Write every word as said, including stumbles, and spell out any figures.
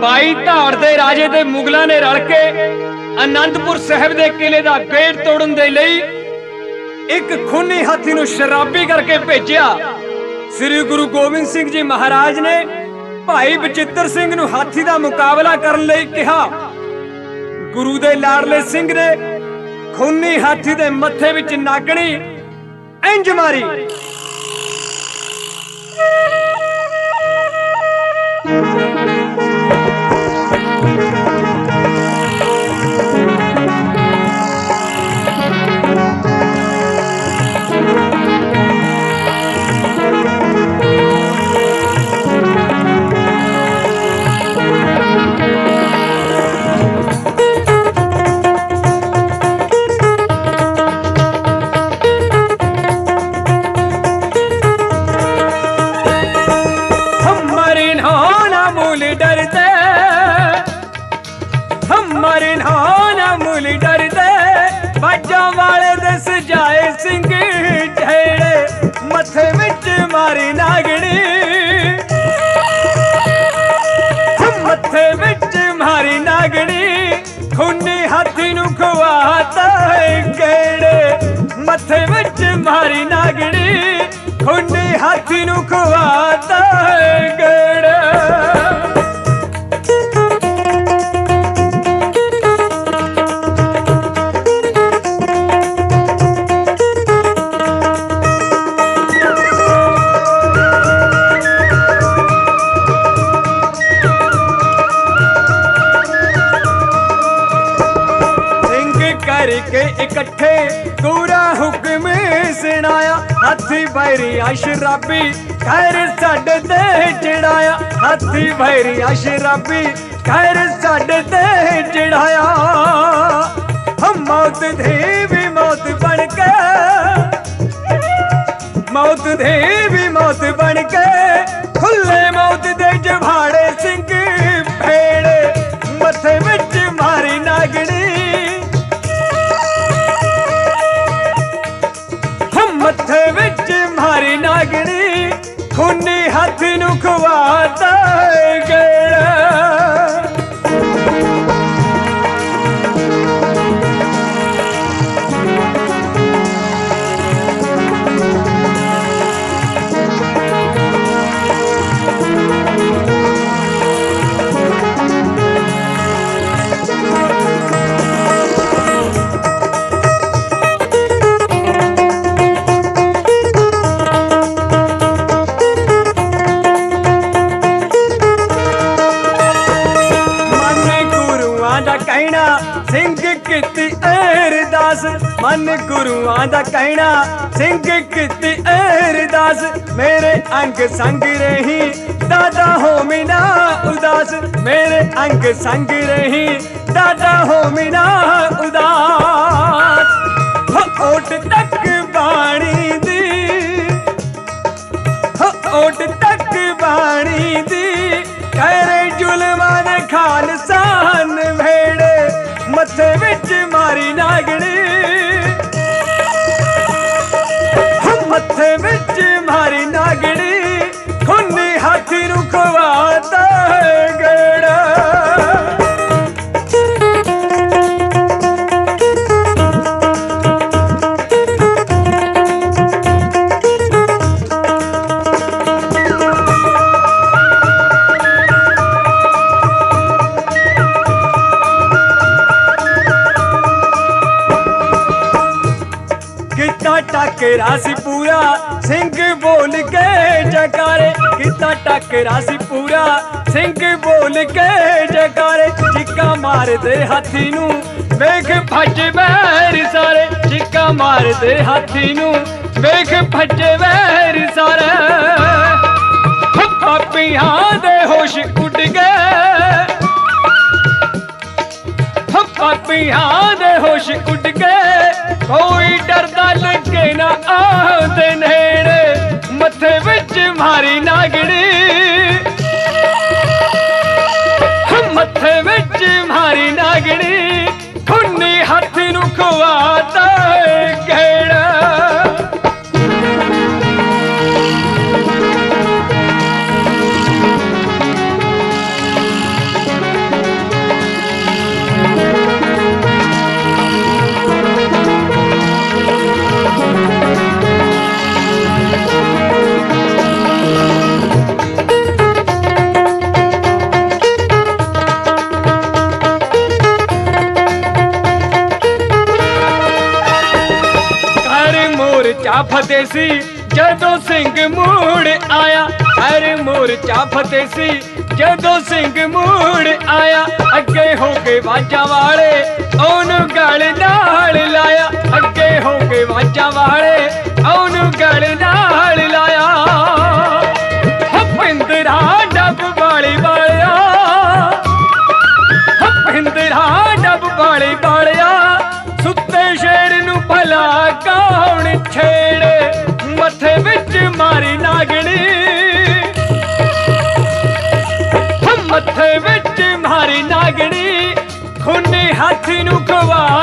ਬਾਈ ਧਾੜ ਦੇ ਰਾਜੇ ਤੇ ਮੁਗਲਾਂ ਨੇ ਰਲ ਕੇ ਆਨੰਦਪੁਰ ਸਾਹਿਬ ਦੇ ਕਿਲੇ ਦਾ ਗੇਟ ਤੋੜਨ ਦੇ ਲਈ ਇੱਕ ਖੂਨੀ ਹਾਥੀ ਨੂੰ ਸ਼ਰਾਬੀ ਕਰਕੇ ਭੇਜਿਆ। ਸ੍ਰੀ ਗੁਰੂ ਗੋਬਿੰਦ ਸਿੰਘ ਜੀ ਮਹਾਰਾਜ ਨੇ ਭਾਈ ਬਚਿੱਤਰ ਸਿੰਘ ਨੂੰ ਹਾਥੀ ਦਾ ਮੁਕਾਬਲਾ ਕਰਨ ਲਈ ਕਿਹਾ। ਗੁਰੂ ਦੇ ਲਾਡਲੇ ਸਿੰਘ ਨੇ ਖੂਨੀ ਹਾਥੀ ਦੇ ਮੱਥੇ ਵਿੱਚ ਨਾਗਣੀ ਇੰਜ ਮਾਰੀ। हमारे नाना मूल डरते बाजा वाले दस जाए सिंह झेड़े मथे विच मारी नागणी मथे विच मारी नागणी खूनी हाथी नू खवाता है गेड़े मथे विच मारी नागणी खूनी हाथी नू खवाता है गेड़े। करके इकट्ठे पूरा हुक्म सुनाया हाथी भैरिया शराबी खैर साडे ते चढ़ाया हाथी भैरिया शराबी खैर साडे ते चढ़ाया। हम मौत दे भी मौत बन के मौत दे भी मौत बन के खुले मौत दे जभाड़े सिंह भेड़े मथे विच मारी नागणी मथे विच मारी नागणी खूनी हाथी नू खवाता है गेड़ा। सिंह किती अरदास मन गुरुआं दा कहना सिंह किती अरदास मेरे अंग संग रही दादा हो मिना उदास मेरे अंग संग रही दादा हो मिना उदास। हो ओट तक बाणी दी हो ओट तक बाणी दी करे जुल्मान खालसान भेड़े मथे विच मारी नागणी मथे विच मारी नागणी खूनी हाथी नू खवाता है गेड़ा। टकरा सी पूरा सिंह बोल के जयकारे कितना टकरा सी पूरा सिंह बोल के जयकारे चिक्का मार दे हाथी नू वेख भज बैर सारे चिक्का मार दे हाथी नू वेख भज बैर सारे। पापियां दे होश उड़ गए पापियां दे होश उड़ गए कोई डरदा लगे ना आंदे नेड़े मथे विच मारी नागणी मथे विच मारी नागणी खूनी हाथी नू खवाता है गेड़ा। ਫਤਿਹ ਸੀ ਜਦੋਂ ਸਿੰਘ ਮੂੜ ਆਇਆ। ਹਰ ਮੋਰਚਾ ਫਤਿਹ ਸੀ ਜਦੋਂ ਸਿੰਘ ਮੂੜ ਆਇਆ। ਅੱਗੇ ਹੋ ਕੇ ਵਾਜਾਂ ਵਾਲੇ ਉਹਨੂੰ ਗਲ ਨਾਲ ਲਾਇਆ। ਅੱਗੇ ਹੋ ਕੇ ਵਾਜਾਂ ਵਾਲੇ ਉਹਨੂੰ ਗਲ ਨਾਲ ਲਾਇਆ। ਭਿੰਦਰਾ ਡੱਬ ਵਾਲੀ ਵਾਲਿਆ, ਭਿੰਦਰਾ ਡੱਬ ਵਾਲੀ ਵਾਲਿਆ, ਸੁੱਤੇ ਸ਼ੇਰ ਨੂੰ ਭਲਾ ਕੌਣ ਛੇੜੇ। ਮੱਥੇ ਵਿੱਚ ਮਾਰੀ ਨਾਗਣੀ, ਮੱਥੇ ਵਿੱਚ ਮਾਰੀ ਨਾਗਣੀ, ਖੂਨੀ ਹਾਥੀ ਨੂੰ ਖਵਾ